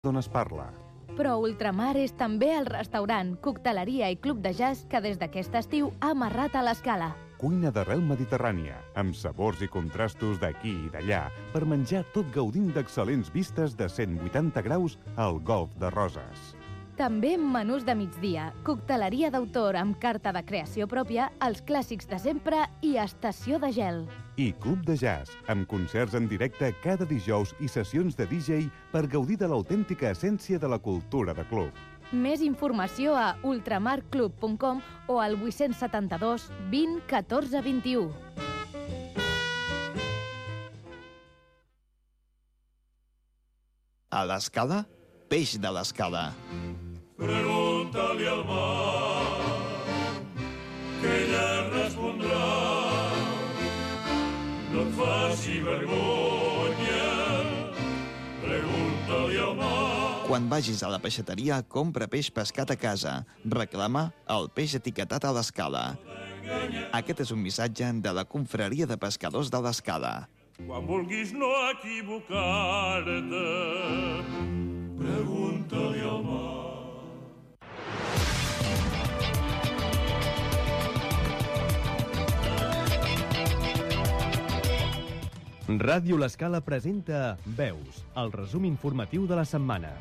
d'on es parla. Però Ultramar és també el restaurant, cocteleria i club de jazz que des d'aquest estiu ha amarrat a l'Escala. Cuina d'arrel mediterrània, amb sabors i contrastos d'aquí i d'allà, per menjar tot gaudint d'excel·lents vistes de 180 graus al Golf de Roses. També menús de migdia, cocteleria d'autor amb carta de creació pròpia, els clàssics de sempre i estació de gel. I club de jazz, amb concerts en directe cada dijous i sessions de DJ per gaudir de l'autèntica essència de la cultura de club. Més informació a ultramarclub.com o al 872 20 14 21. A l'Escala, peix de l'Escala. Pregunta-li al mar, que ella respondrà. No et faci vergonya, pregunta-li al mar. Quan vagis a la peixateria, compra peix pescat a casa. Reclama el peix etiquetat a l'Escala. Aquest és un missatge de la Confraria de Pescadors de l'Escala. Quan vulguis no equivocar-te, pregunta-li al mar. Ràdio L'Escala presenta Veus, el resum informatiu de la setmana.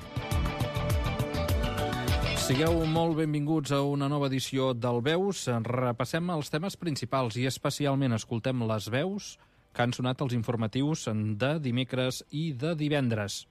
Sigueu molt benvinguts a una nova edició del Veus. Repassem els temes principals i especialment escoltem les veus que han sonat els informatius de dimecres i de divendres.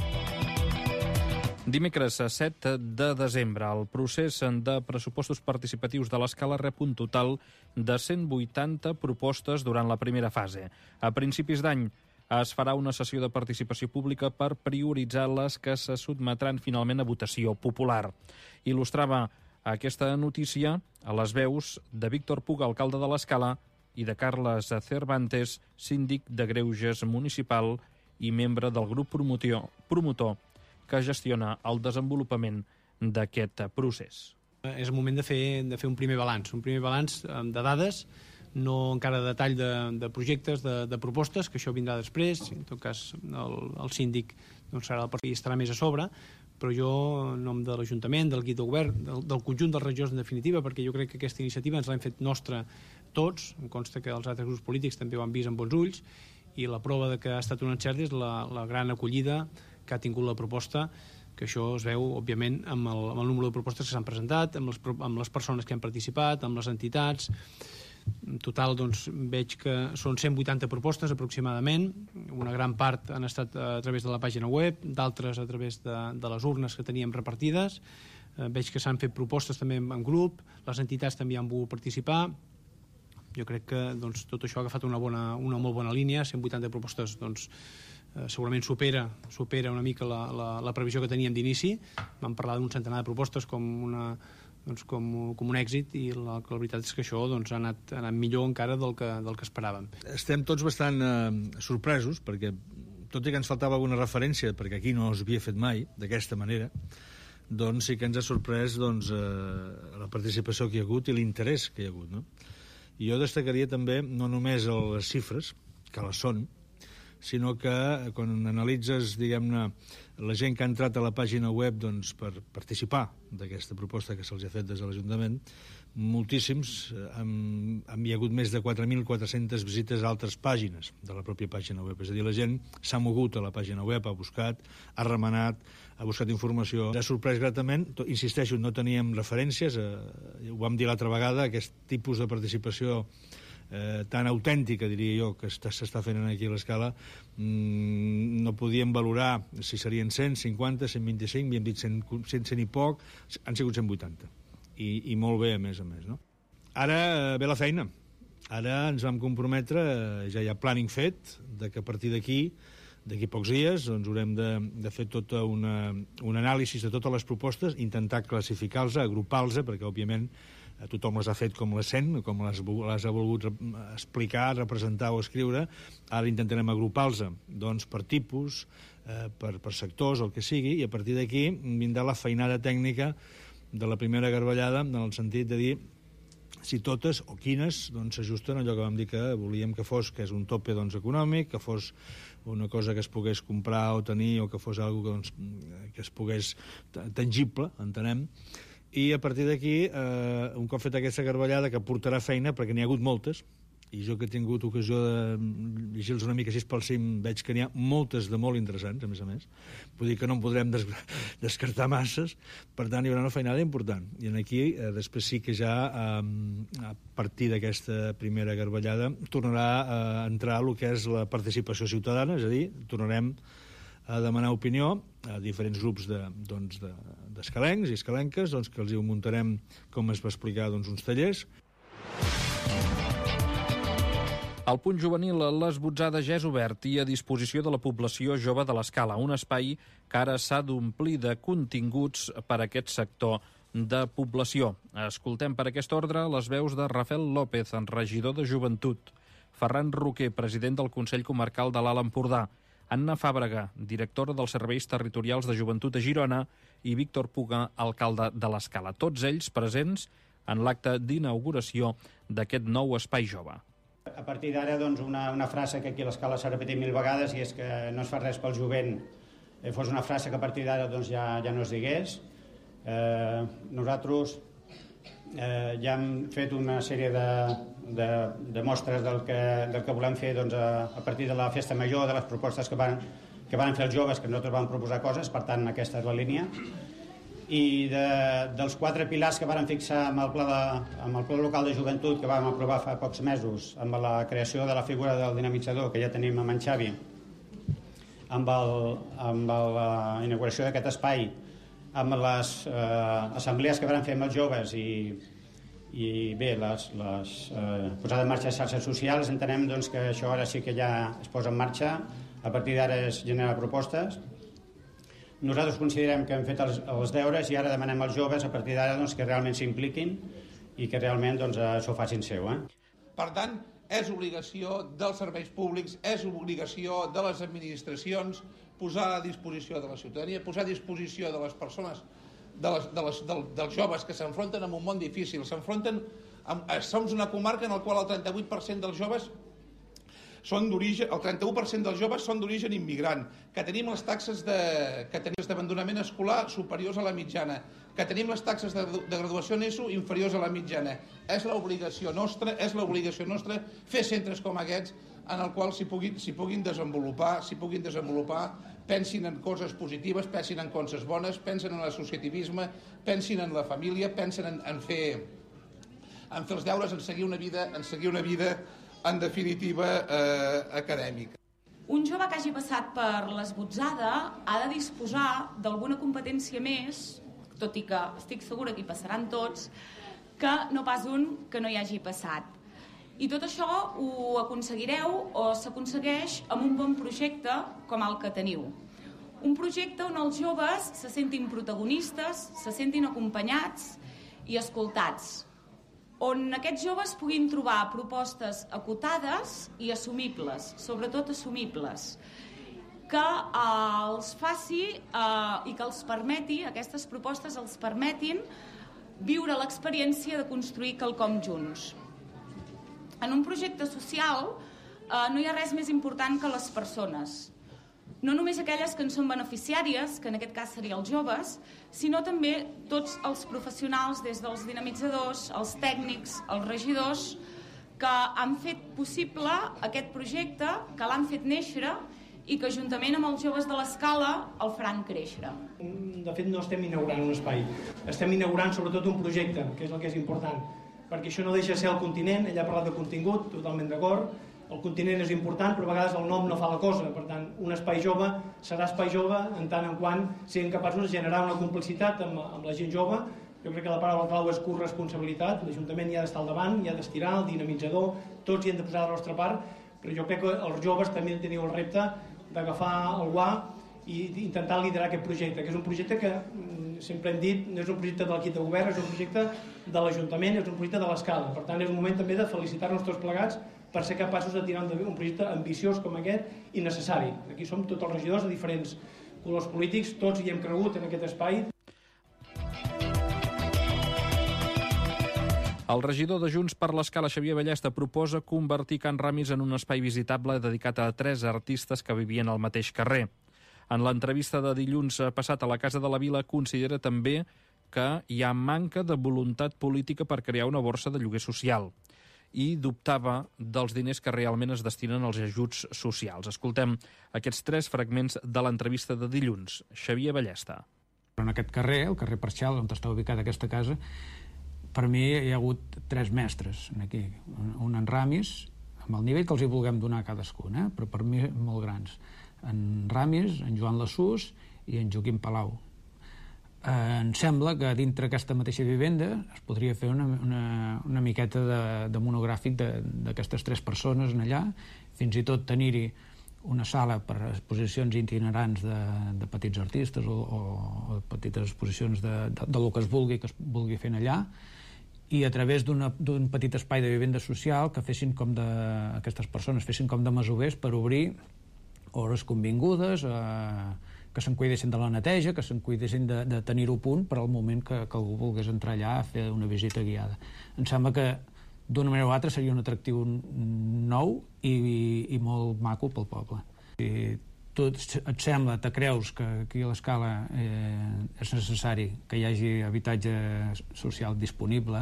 Dimecres 7 de desembre, el procés de pressupostos participatius de l'Escala rep un total de 180 propostes durant la primera fase. A principis d'any es farà una sessió de participació pública per prioritzar les que se sotmetran finalment a votació popular. Il·lustrava aquesta notícia a les veus de Víctor Puga, alcalde de l'Escala, i de Carles Cervantes, síndic de Greuges municipal i membre del grup promotor que gestiona el desenvolupament d'aquest procés. És el moment de fer un primer balanç de dades, no encara de detall de projectes, de propostes, que això vindrà després. En tot cas, el síndic serà el perfil i estarà més a sobre, però jo, en nom de l'Ajuntament, del guit de govern, del conjunt dels regidors en definitiva, perquè jo crec que aquesta iniciativa ens l'hem fet nostra tots, em consta que els altres grups polítics també ho han vist amb bons ulls, i la prova de que ha estat un encert és la gran acollida que ha tingut la proposta, que això es veu, òbviament, amb el número de propostes que s'han presentat, amb les persones que han participat, amb les entitats. En total, doncs, veig que són 180 propostes aproximadament. Una gran part han estat a través de la pàgina web, d'altres a través de les urnes que teníem repartides. Veig que s'han fet propostes també en grup, les entitats també han volgut participar. Jo crec que tot això ha agafat una molt bona línia. 180 propostes segurament supera una mica la previsió que teníem d'inici. Vam parlar d'un centenar de propostes com un èxit, i la veritat és que això ha anat millor encara del que esperàvem. Estem tots bastant sorpresos, perquè tot i que ens faltava alguna referència, perquè aquí no s'havia fet mai d'aquesta manera, doncs sí que ens ha sorprès la participació que hi ha hagut i l'interès que hi ha hagut, no? I jo destacaria també no només les xifres, que les són, sinó que quan analitzes, diguem-ne, la gent que ha entrat a la pàgina web per participar d'aquesta proposta que se'ls ha fet des de l'Ajuntament, moltíssims, hi ha hagut més de 4.400 visites a altres pàgines de la pròpia pàgina web. És a dir, la gent s'ha mogut a la pàgina web, ha buscat, ha remenat, ha buscat informació. Ens ha sorprès gratament, insisteixo, no teníem referències, ho vam dir l'altra vegada, aquest tipus de participació tan autèntica, diria jo, que s'està fent aquí a l'Escala, no podíem valorar si serien 100, 50, 125, havíem dit 100 i poc, han sigut 180, i molt bé a més, no? Ara ve la feina. Ara ens vam comprometre, ja hi ha planning fet, que a partir d'aquí pocs dies haurem de fer tota un anàlisi de totes les propostes, intentar classificar-les, agrupar-les, perquè òbviament tothom les ha fet com les sent, com les ha volgut explicar, representar o escriure. Ara intentarem agrupar-los per tipus, per sectors, el que sigui, i a partir d'aquí vindrà la feinada tècnica de la primera garbellada, en el sentit de dir si totes o quines s'ajusten a allò que vam dir que volíem que fos, que és un tope econòmic, que fos una cosa que es pogués comprar o tenir, o que fos algo que es pogués tangible, entenem. I a partir d'aquí, un cop fet aquesta garballada, que portarà feina, perquè n'hi ha hagut moltes, i jo que he tingut ocasió de llegir-los una mica així pel cim, veig que n'hi ha moltes de molt interessants, a més. Vull dir que no en podrem descartar masses, per tant hi haurà una feinada important. I aquí, després sí que ja, a partir d'aquesta primera garballada, tornarà a entrar el que és la participació ciutadana, és a dir, tornarem a demanar opinió a diferents grups d'escalencs i escalenques, que els hi muntarem, com es va explicar, uns tallers. El punt juvenil a les Botzades ja és obert i a disposició de la població jove de l'Escala, un espai que ara s'ha d'omplir de continguts per a aquest sector de població. Escoltem per aquest ordre les veus de Rafael López, regidor de Joventut, Ferran Roquer, president del Consell Comarcal de l'Alt Empordà, Anna Fàbrega, directora dels Serveis Territorials de Joventut a Girona, i Víctor Puga, alcalde de l'Escala. Tots ells presents en l'acte d'inauguració d'aquest nou espai jove. A partir d'ara, una frase que aquí a l'Escala s'ha repetit 1000 vegades, i és que no es fa res pel jovent, fos una frase que a partir d'ara ja no es digués. Nosaltres ja hem fet una sèrie de mostres del que volem fer a partir de la festa major, de les propostes que van fer els joves, que nosaltres vam proposar coses, per tant aquesta és la línia. I dels 4 pilars que vam fixar amb el Pla Local de Joventut que vam aprovar fa pocs mesos, amb la creació de la figura del dinamitzador que ja tenim amb en Xavi, amb la inauguració d'aquest espai, amb les assemblees que vam fer amb els joves i bé, les posada en marxa de xarxes socials, entenem que això ara sí que ja es posa en marxa. A partir d'ara es genera propostes. Nosaltres considerem que hem fet els deures i ara demanem als joves a partir d'ara que realment s'impliquin i que realment s'ho facin seu. Per tant, és obligació dels serveis públics, és obligació de les administracions posar a disposició de la ciutadania, posar a disposició de les persones, dels joves que s'enfronten amb un món difícil. Som una comarca en la qual el 38% dels joves són d'origen, el 31% dels joves són d'origen immigrant, que tenim les taxes d'abandonament escolar superiors a la mitjana, que tenim les taxes de graduació en ESO inferiors a la mitjana. És l'obligació nostra fer centres com aquests en el qual s'hi puguin desenvolupar, pensin en coses positives, pensin en coses bones, pensin en l'associativisme, pensin en la família, pensin en fer els deures, en seguir una vida en definitiva, acadèmica. Un jove que hagi passat per l'esbotzada ha de disposar d'alguna competència més, tot i que estic segura que hi passaran tots, que no pas un que no hi hagi passat. I tot això ho aconseguireu o s'aconsegueix amb un bon projecte com el que teniu. Un projecte on els joves se sentin protagonistes, se sentin acompanyats i escoltats, on aquests joves puguin trobar propostes acotades i assumibles, sobretot assumibles, que els faci i que els permeti, aquestes propostes els permetin viure l'experiència de construir quelcom junts. En un projecte social no hi ha res més important que les persones. No només aquelles que en són beneficiàries, que en aquest cas serien els joves, sinó també tots els professionals, des dels dinamitzadors, els tècnics, els regidors, que han fet possible aquest projecte, que l'han fet néixer i que juntament amb els joves de l'Escala el faran créixer. De fet, no estem inaugurant un espai, estem inaugurant sobretot un projecte, que és el que és important, perquè això no deixa de ser el continent. Ell ha parlat de contingut, totalment d'acord. El continent és important, però a vegades el nom no fa la cosa. Per tant, un espai jove serà espai jove en tant en quant siguin capaços de generar una complicitat amb la gent jove. Jo crec que la paraula clau és corresponsabilitat. L'Ajuntament hi ha d'estar al davant, hi ha d'estirar, el dinamitzador, tots hi hem de posar la nostra part, però jo crec que els joves també teniu el repte d'agafar el guà i intentar liderar aquest projecte, que és un projecte que, sempre hem dit, no és un projecte de l'equip de govern, és un projecte de l'Ajuntament, és un projecte de l'Escala. Per tant, és un moment també de felicitar-nos tots plegats per ser capaços de tirar endavant un projecte ambiciós com aquest i necessari. Aquí som tots els regidors de diferents colors polítics, tots hi hem cregut en aquest espai. El regidor de Junts per l'Escala, Xavier Ballesta, proposa convertir Can Ramis en un espai visitable dedicat a 3 artistes que vivien al mateix carrer. En l'entrevista de dilluns passat a la Casa de la Vila considera també que hi ha manca de voluntat política per crear una borsa de lloguer social i dubtava dels diners que realment es destinen als ajuts socials. Escoltem aquests 3 fragments de l'entrevista de dilluns. Xavier Ballesta. En aquest carrer, el carrer Parxal, on està ubicada aquesta casa, per mi hi ha hagut 3 mestres aquí. Un en Ramis, amb el nivell que els hi vulguem donar a cadascun, però per mi molt grans. En Ramis, en Joan Lassús i en Joaquim Palau. Em sembla que dintre aquesta mateixa vivenda es podria fer una miqueta de monogràfic d'aquestes 3 persones allà, fins i tot tenir-hi una sala per exposicions itinerants de petits artistes o petites exposicions del que es vulgui fer allà, i a través d'un petit espai de vivenda social que fessin aquestes persones fessin com de masovers per obrir hores convingudes, que se'n cuidessin de la neteja, que se'n cuidessin de tenir-ho a punt per al moment que algú volgués entrar allà a fer una visita guiada. Em sembla que d'una manera o altra seria un atractiu nou i molt maco pel poble. Si tu et sembla, te creus que aquí a l'Escala és necessari que hi hagi habitatge social disponible,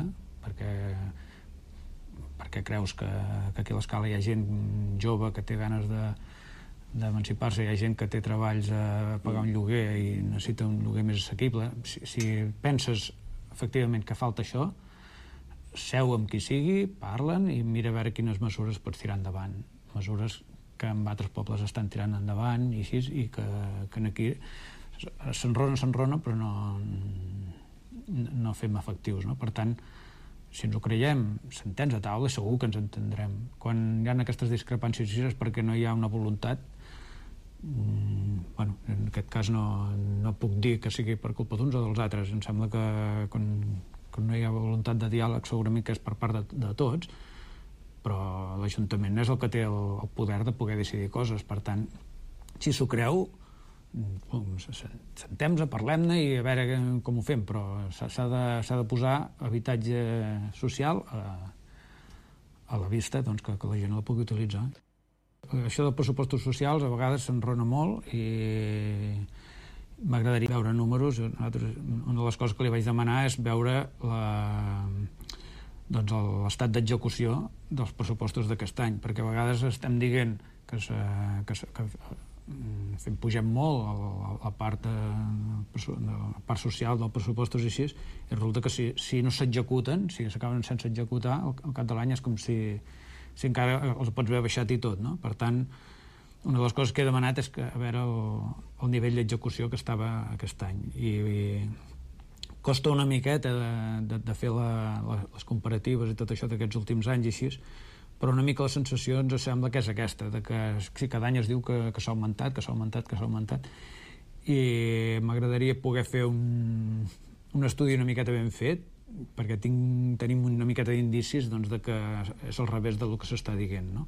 perquè creus que aquí a l'Escala hi ha gent jove que té ganes d'emancipar-se, hi ha gent que té treballs a pagar un lloguer i necessita un lloguer més assequible. Si penses efectivament que falta això, seu amb qui sigui, parlen i mira a veure quines mesures pots tirar endavant. Mesures que en altres pobles estan tirant endavant i així, i que aquí s'enrona, però no fem efectius, no? Per tant, si ens ho creiem, s'entens a taula, segur que ens entendrem. Quan hi ha aquestes discrepàncies és perquè no hi ha una voluntat. En aquest cas no puc dir que sigui per culpa d'uns o dels altres. Em sembla que quan no hi ha voluntat de diàleg segurament que és per part de tots, però l'Ajuntament és el que té el poder de poder decidir coses. Per tant, si s'ho creu, sentem-nos, parlem-ne i a veure com ho fem, però s'ha de posar habitatge social a la vista, doncs que la gent la pugui utilitzar. Això dels pressupostos socials a vegades s'enrona molt i m'agradaria veure números. Una de les coses que li vaig demanar és veure l'estat d'execució dels pressupostos d'aquest any, perquè a vegades estem dient que pugem molt la part social dels pressupostos i així, i resulta que si no s'executen, si s'acaben sense executar, al cap de l'any és com si encara els pots haver baixat i tot, no? Per tant, una de les coses que he demanat és que a veure el nivell d'execució que estava aquest any, i costa una miqueta de fer les comparatives i tot això d'aquests últims anys i així, però una mica la sensació ens sembla que és aquesta, que si cada any es diu que s'ha augmentat, i m'agradaria poder fer un estudi una miqueta ben fet, perquè tenim una miqueta d'indicis de que és al revés del que s'està dient, no?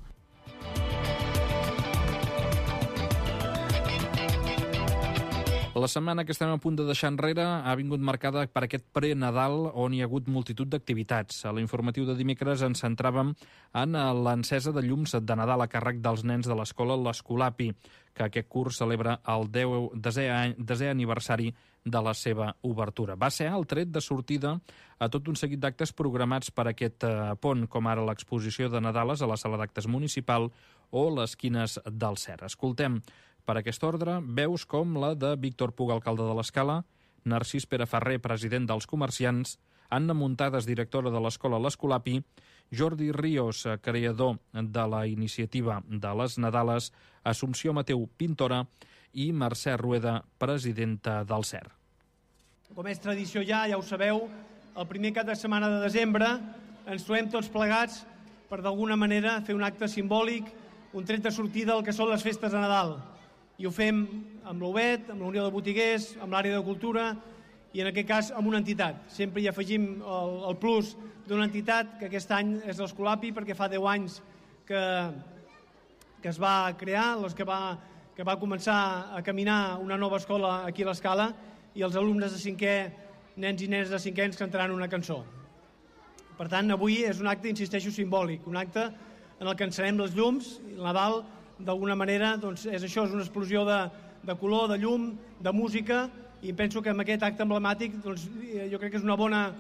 La setmana que estem a punt de deixar enrere ha vingut marcada per aquest pre-Nadal on hi ha hagut multitud d'activitats. A l'informatiu de dimecres ens centràvem en l'encesa de llums de Nadal a càrrec dels nens de l'escola l'Escolapi, que aquest curs celebra el 10è aniversari de la seva obertura. Va ser el tret de sortida a tot un seguit d'actes programats per aquest pont, com ara l'exposició de Nadales a la sala d'actes municipal o les quines del Cer. Escoltem per aquest ordre veus com la de Víctor Puga, alcalde de l'Escala, Narcís Pere Ferrer, president dels comerciants, Anna Muntades, directora de l'escola l'Escolapi, Jordi Ríos, creador de la iniciativa de les Nadales, Assumpció Mateu, pintora, i Mercè Rueda, presidenta del Cer. Com és tradició ja ho sabeu, el primer cap de setmana de desembre ens trobem tots plegats per d'alguna manera fer un acte simbòlic, un tret de sortida al que són les festes de Nadal. I ho fem amb l'UBET, amb la Unió de Botiguers, amb l'àrea de cultura i en aquest cas amb una entitat. Sempre hi afegim el plus d'una entitat que aquest any és l'Escolapi perquè fa 10 anys que es va crear, que va començar a caminar una nova escola aquí a l'Escala i els alumnes de 5è, nens i nenes de 5è, ens cantaran una cançó. Per tant, avui és un acte, insisteixo, simbòlic, un acte en el que encenem les llums, i el Nadal, d'alguna manera, doncs és això, és una explosió de color, de llum, de música, i penso que amb aquest acte emblemàtic doncs, jo crec que és una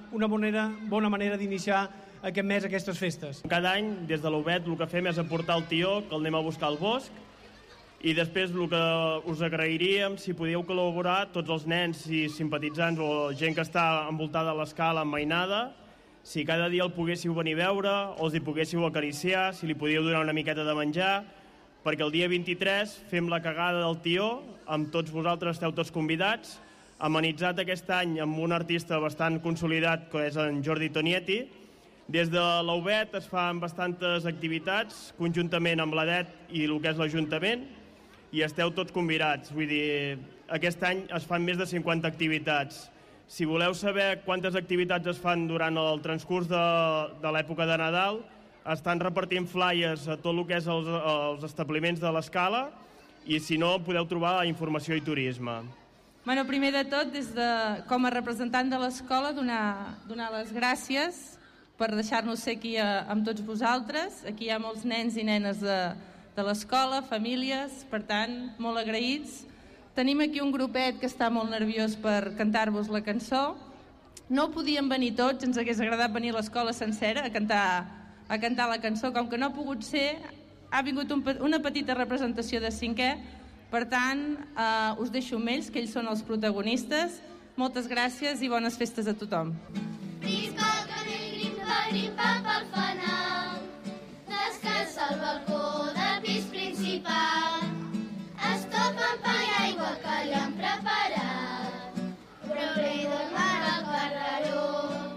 bona manera d'iniciar aquest mes, aquestes festes. Cada any, des de l'UBET, el que fem és aportar el tió, que el anem a buscar al bosc, i després el que us agrairíem, si podíeu col·laborar, tots els nens i simpatitzants o gent que està envoltada a l'escala amb mainada, si cada dia el poguéssiu venir a veure, o els hi poguéssiu acariciar, si li podíeu donar una miqueta de menjar, perquè el dia 23 fem la cagada del tió, amb tots vosaltres esteu tots convidats, amenitzat aquest any amb un artista bastant consolidat, que és en Jordi Tonietti. Des de l'UBET es fan bastantes activitats, conjuntament amb l'ADET i el que és l'Ajuntament, i esteu tots convidats. Vull dir, aquest any es fan més de 50 activitats. Si voleu saber quantes activitats es fan durant el transcurs de l'època de Nadal, estan repartint flyers a tot el que és els establiments de l'escala, i si no, podeu trobar a Informació i Turisme. Bueno, primer de tot, com a representant de l'escola, donar les gràcies per deixar-nos ser aquí amb tots vosaltres. Aquí hi ha molts nens i nenes de l'escola, famílies, per tant, molt agraïts. Tenim aquí un grupet que està molt nerviós per cantar-vos la cançó. No podíem venir tots, ens hagués agradat venir a l'escola sencera a cantar la cançó. Com que no ha pogut ser, ha vingut una petita representació de 5è. Per tant, us deixo amb ells, que ells són els protagonistes. Moltes gràcies i bones festes a tothom. Visca el canell, grimpa, grimpa pel fanal, descalça al balcó del pis principal. Es topen pa i aigua que li han preparat, però rei del mar al carreró,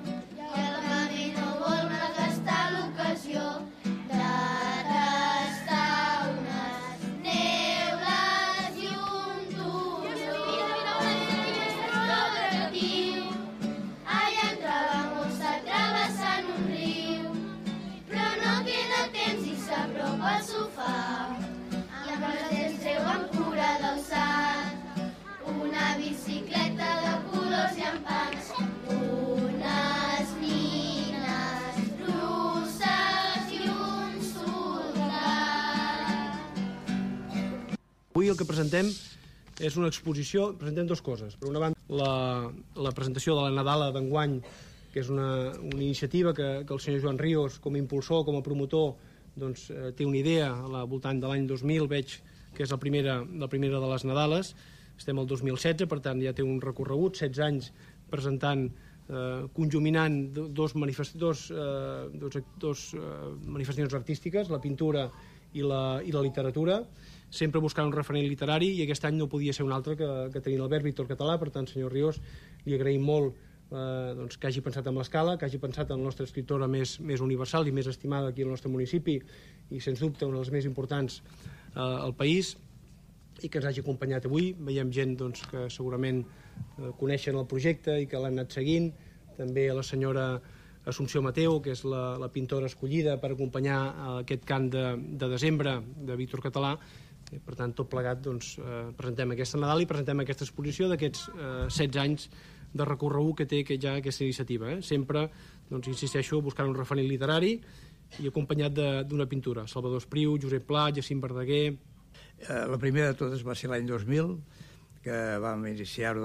i el mami no vol malgastar l'ocasió de tastar unes neules i un turó. Atractiu, allà entrava mossa travessant un riu, però no queda temps i s'apropa al sofà. Amb cura del salt, una bicicleta de colors llampants, unes nines russes i un soldat. Avui el que presentem és una exposició, presentem dues coses. Per una banda, la presentació de la Nadala d'enguany, que és una iniciativa que el senyor Joan Ríos, com a impulsor, com a promotor, doncs, té una idea al voltant de l'any 2000, veig que és la primera de les Nadales. Estem al 2016, per tant ja té un recorregut, 16 anys presentant, conjuminant dos manifestacions artístiques, la pintura i la literatura, sempre buscant un referent literari, i aquest any no podia ser un altre que tenir l'Albert Víctor Català. Per tant, senyor Ríos, li agraïm molt que hagi pensat en l'escala, que hagi pensat en la nostra escriptora més universal i més estimada aquí al nostre municipi, i sens dubte una de les més importants al país, i que ens hagi acompanyat avui. Veiem gent que segurament coneixen el projecte i que l'han anat seguint. També a la senyora Assumpció Mateu, que és la pintora escollida per acompanyar aquest cant de desembre de Víctor Català. Per tant, tot plegat, presentem aquesta Nadal i presentem aquesta exposició d'aquests 16 anys de recorregut que té ja aquesta iniciativa. Sempre, insisteixo, buscant un referent literari i acompanyat d'una pintura. Salvador Espriu, Josep Pla, Jacint Verdaguer. La primera de totes va ser l'any 2000, que vam iniciar-ho,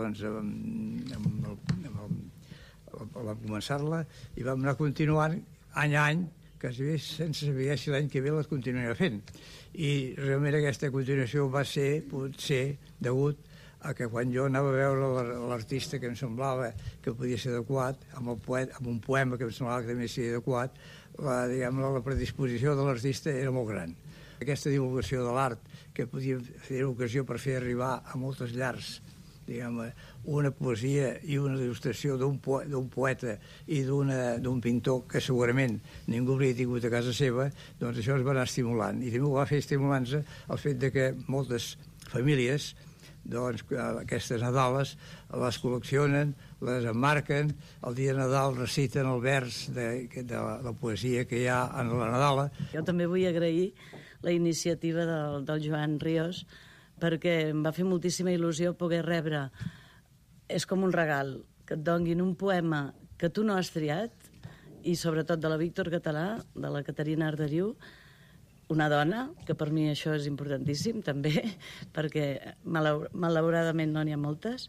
vam començar-la, i vam anar continuant any a any, quasi sense saber si l'any que ve les continuaria fent. I realment aquesta continuació va ser, potser, degut a que quan jo anava a veure l'artista que em semblava que podia ser adequat, amb un poema que em semblava que també seria adequat, la predisposició de l'artista era molt gran. Aquesta divulgació de l'art, que podia fer ocasió per fer arribar a moltes llars, una poesia i una il·lustració d'un poeta i d'un pintor que segurament ningú hauria tingut a casa seva, doncs això es va anar estimulant. I també ho va fer estimulant-se el fet que moltes famílies aquestes Nadales les col·leccionen, les emmarquen, el dia de Nadal reciten el vers de la poesia que hi ha en la Nadala. Jo també vull agrair la iniciativa del Joan Ríos, perquè em va fer moltíssima il·lusió poder rebre. És com un regal, que et donguin un poema que tu no has triat i sobretot de la Víctor Català, de la Caterina Arderiu, una dona, que per mi això és importantíssim també, perquè malauradament no n'hi ha moltes,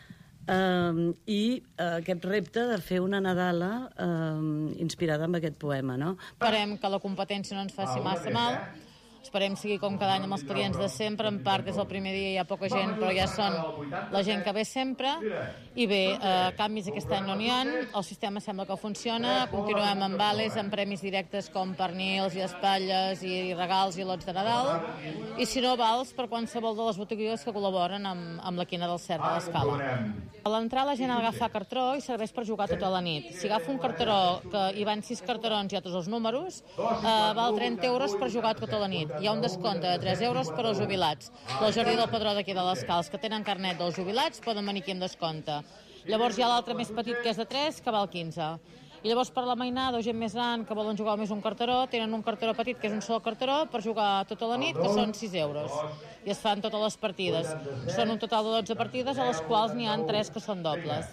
i aquest repte de fer una Nadala inspirada en aquest poema, no? Esperem que la competència no ens faci massa mal. Esperem seguir com cada any amb els clients de sempre. En part, des del primer dia hi ha poca gent, però ja són la gent que ve sempre. I bé, canvis aquest any no n'hi ha. El sistema sembla que funciona. Continuem amb vales, amb premis directes com pernils i espatlles i regals i lots de Nadal. I si no, vals per qualsevol de les botigues que col·laboren amb la quina del Cert de l'Escala. A l'entrar la gent ha d'agafar cartró i serveix per jugar tota la nit. Si agafa un carteró que hi van 6 carterons i altres els números, val 30 euros per jugar tota la nit. Hi ha un descompte de 3 euros per als jubilats. El jardí del Padró d'aquí de l'Escala, els que tenen carnet dels jubilats poden venir aquí amb descompte. Llavors hi ha l'altre més petit, que és de 3, que val 15. I llavors per la mainada o gent més gran que volen jugar més un carteró, tenen un carteró petit, que és un sol carteró, per jugar tota la nit, que són 6 euros. I es fan totes les partides. Són un total de 12 partides, a les quals n'hi ha 3 que són dobles.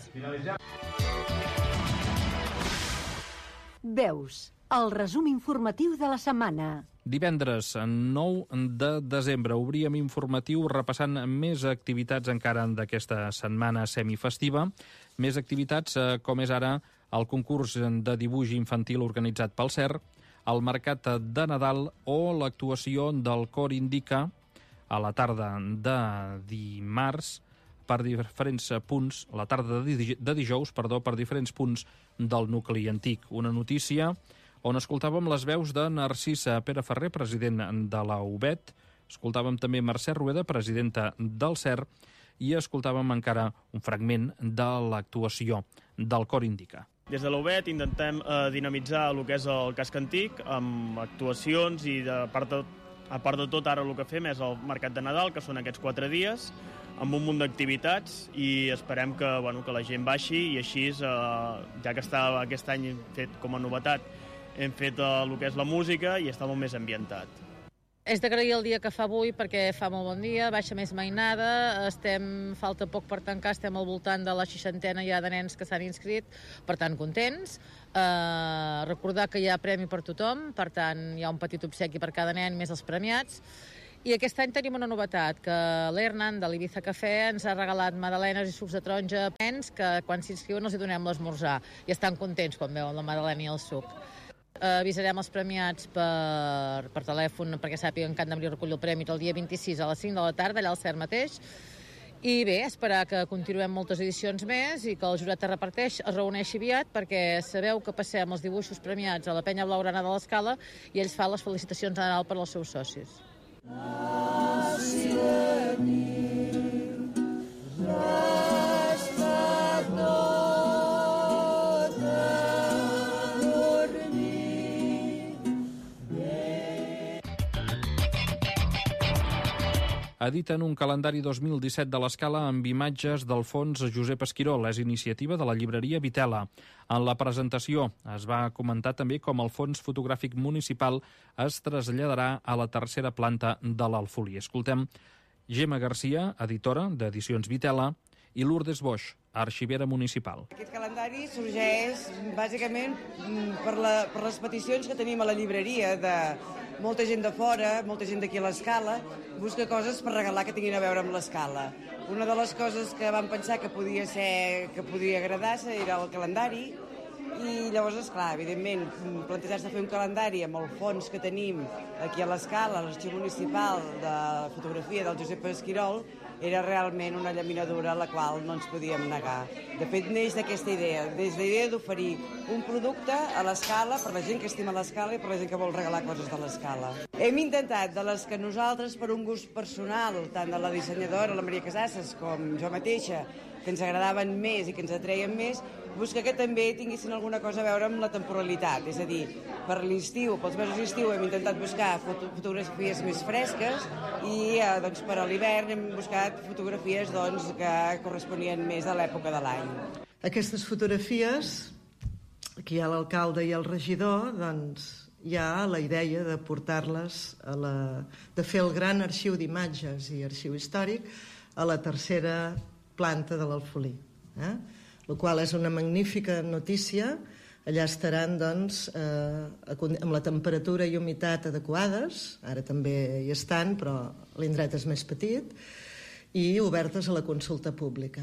Veus, el resum informatiu de la setmana. Divendres, 9 de desembre, obríem informatiu repassant més activitats encara d'aquesta setmana semifestiva. Més activitats com és ara el concurs de dibuix infantil organitzat pel CERT, el mercat de Nadal o l'actuació del Cor Indica a la tarda de dimarts per diferents punts, a la tarda de dijous, per diferents punts del nucli antic. Una notícia on escoltàvem les veus de Narcisa Pere Ferrer, president de la UBET, escoltàvem també Mercè Rueda, presidenta del CERT, i escoltàvem encara un fragment de l'actuació del Cor Indica. Des de la UBET intentem dinamitzar el que és el casc antic amb actuacions i a part de tot ara el que fem és el mercat de Nadal, que són aquests 4 dies, amb un munt d'activitats i esperem que la gent baixi i així, ja que està aquest any fet com a novetat, hem fet el que és la música i està molt més ambientat. És d'agrair el dia que fa avui perquè fa molt bon dia, baixa més mainada, falta poc per tancar, estem al voltant de la 60ena ja de nens que s'han inscrit, per tant contents. Recordar que hi ha premi per tothom, per tant hi ha un petit obsequi per cada nen més els premiats. I aquest any tenim una novetat, que l'Hernan de l'Ibiza Cafè ens ha regalat magdalenes i sucs de taronja a nens que quan s'inscriuen els hi donem l'esmorzar i estan contents quan veuen la magdalena i el suc. Avisarem els premiats per telèfon perquè sàpiguen que han d'obrir recollir el premi el dia 26 a les 5 de la tarda, allà al CERT mateix. I bé, esperar que continuem moltes edicions més i que el jurat es reuneixi aviat perquè sabeu que passem els dibuixos premiats a la penya blaugrana de l'Escala i ells fan les felicitacions de Nadal per als seus socis. Editen un calendari 2017 de l'Escala amb imatges del fons Josep Esquirol. És iniciativa de la llibreria Vitela. En la presentació es va comentar també com el fons fotogràfic municipal es traslladarà a la 3a planta de l'Alfolí. Escoltem Gemma Garcia, editora d'Edicions Vitela, i Lourdes Boix, arxivera municipal. Aquest calendari sorgeix bàsicament per les peticions que tenim a la llibreria de molta gent de fora, molta gent d'aquí a l'Escala, busca coses per regalar que tinguin a veure amb l'Escala. Una de les coses que vam pensar que podia agradar era el calendari, i llavors, esclar, evidentment, plantejar-se fer un calendari amb el fons que tenim aquí a l'Escala, a l'Arxiu Municipal de Fotografia del Josep Esquirol, era realment una llaminadura a la qual no ens podíem negar. De fet, neix d'aquesta idea, des de la idea d'oferir un producte a l'Escala per la gent que estima l'Escala i per la gent que vol regalar coses de l'Escala. Hem intentat, de les que nosaltres, per un gust personal, tant de la dissenyadora, la Maria Casasses, com jo mateixa, que ens agradaven més i que ens atreien més, buscar que també tinguessin alguna cosa a veure amb la temporalitat. És a dir, per l'estiu, pels mesos d'estiu, hem intentat buscar fotografies més fresques i per a l'hivern hem buscat fotografies que corresponien més a l'època de l'any. Aquestes fotografies, aquí hi ha l'alcalde i el regidor, hi ha la idea de portar-les, de fer el gran arxiu d'imatges i arxiu històric a la 3a planta de l'Alfolí. La qual és una magnífica notícia Allà estaran doncs, amb la temperatura i humitat adequades, ara també hi estan, però l'indret és més petit, i obertes a la consulta pública.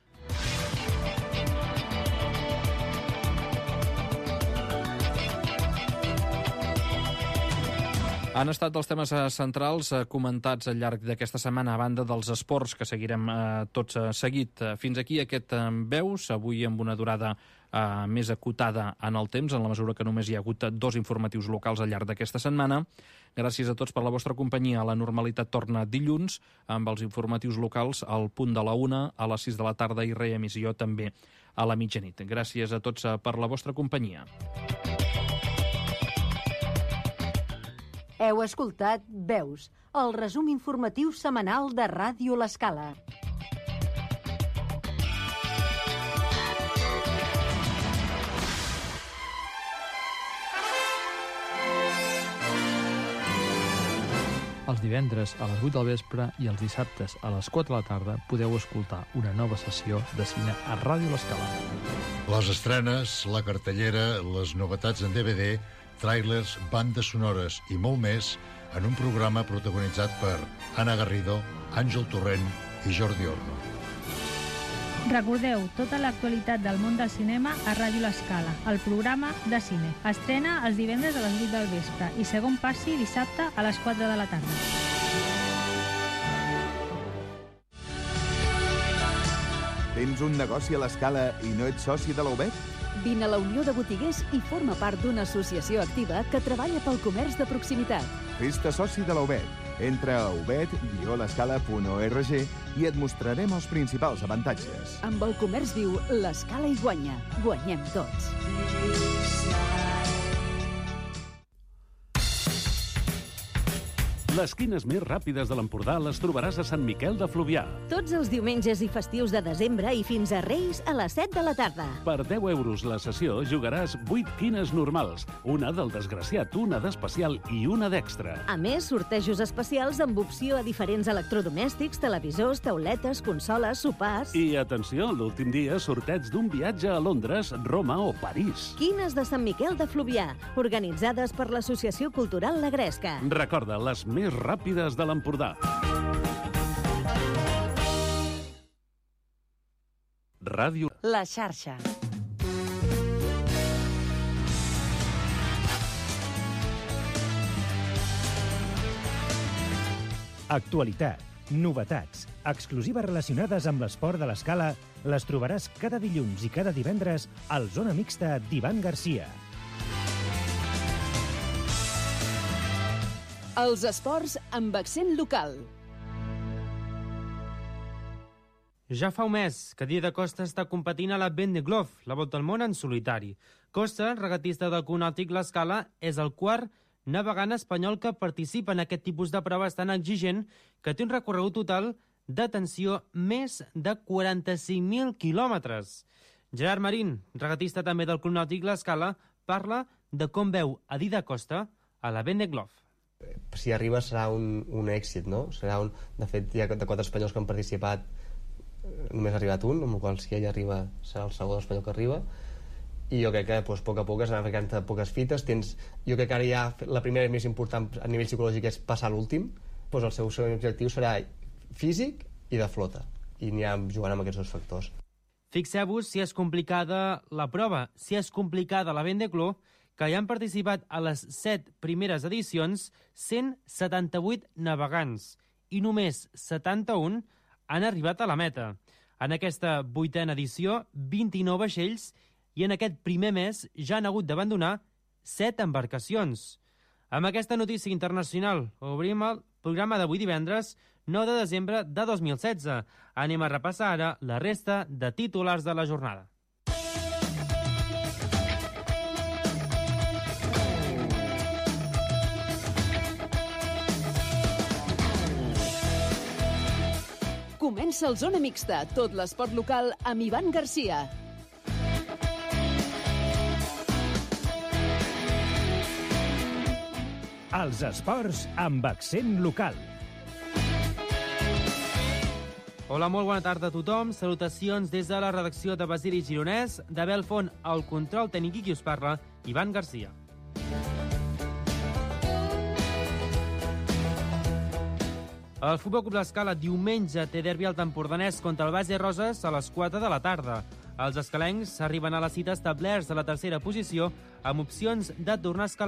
Han estat els temes centrals comentats al llarg d'aquesta setmana, a banda dels esports que seguirem tots seguit. Fins aquí aquest Veus, avui amb una durada més acotada en el temps, en la mesura que només hi ha hagut 2 informatius locals al llarg d'aquesta setmana. Gràcies a tots per la vostra companyia. La normalitat torna dilluns, amb els informatius locals al punt de la 1, a les 6 de la tarda i reemissió també a la mitjanit. Gràcies a tots per la vostra companyia. Heu escoltat Veus, el resum informatiu setmanal de Ràdio L'Escala. Els divendres a les 8 del vespre i els dissabtes a les 4 de la tarda podeu escoltar una nova sessió de cine a Ràdio L'Escala. Les estrenes, la cartellera, les novetats en DVD, tràilers, bandes sonores i molt més en un programa protagonitzat per Anna Garrido, Àngel Torrent i Jordi Orno. Recordeu tota l'actualitat del món del cinema a Ràdio L'Escala, el programa de cine. Estrena els divendres a les 8 del vespre i segon passi dissabte a les 4 de la tarda. Tens un negoci a l'Escala i no ets soci de la UBEC? Vine a la Unió de Botiguers i forma part d'una associació activa que treballa pel comerç de proximitat. Fes-te soci de la UBEC. Entra a ubed-l'escala.org i et mostrarem els principals avantatges. Amb el comerç viu, l'Escala hi guanya. Guanyem tots. Les quines més ràpides de l'Empordà les trobaràs a Sant Miquel de Fluvià. Tots els diumenges i festius de desembre i fins a Reis a les 7 de la tarda. Per 10 euros la sessió jugaràs 8 quines normals, una del desgraciat, una d'especial i una d'extra. A més, sortejos especials amb opció a diferents electrodomèstics, televisors, tauletes, consoles, sopars... I atenció, l'últim dia sorteig d'un viatge a Londres, Roma o París. Quines de Sant Miquel de Fluvià, organitzades per l'Associació Cultural La Gresca. Recorda, les més ràpides de l'Empordà. Ràdio La xarxa. Actualitat, novetats, exclusives relacionades amb l'esport de l'Escala les trobaràs cada dilluns i cada divendres al Zona Mixta d'Ivan Garcia. Els esports amb accent local. Ja fa un mes que Didac Costa està competint a la Vendée Globe, la Volta al Món en solitari. Costa, regatista del Club Nàutic L'Escala, és el quart navegant espanyol que participa en aquest tipus de proves tan exigent que té un recorregut total d'atenció més de 45.000 quilòmetres. Gerard Marín, regatista també del Club Nàutic L'Escala, parla de com veu a Didac Costa a la Vendée Globe. Si arriba serà un èxit, no? De fet, hi ha de 4 espanyols que han participat, només ha arribat un, amb el qual si ell arriba serà el segon espanyol que arriba, i jo crec que a poc a poc es van ficant poques fites. Jo crec que ara ja la primera més important a nivell psicològic és passar l'últim, el seu segon objectiu serà físic i de flota, i anirà jugant amb aquests 2 factors. Fixeu-vos si és complicada la prova, si és complicada la Vendée Globe, que hi han participat a les 7 primeres edicions 178 navegants i només 71 han arribat a la meta. En aquesta 8a edició, 29 vaixells i en aquest primer mes ja han hagut d'abandonar 7 embarcacions. Amb aquesta notícia internacional obrim el programa d'avui divendres 9 de desembre de 2016. Anem a repassar ara la resta de titulars de la jornada. Comença el Zona Mixta, tot l'esport local amb Ivan Garcia. Els esports amb accent local. Hola, molt bona tarda a tothom. Salutacions des de la redacció de Basili Gironès, de Belfont, el control tècnic i qui us parla, Ivan Garcia. El Futbol Club l'Escala diumenge té derbi al Empordanès contra el Base Roses a les 4 de la tarda. Els escalencs arriben a la cita establerts a la tercera posició amb opcions de tornar a escalar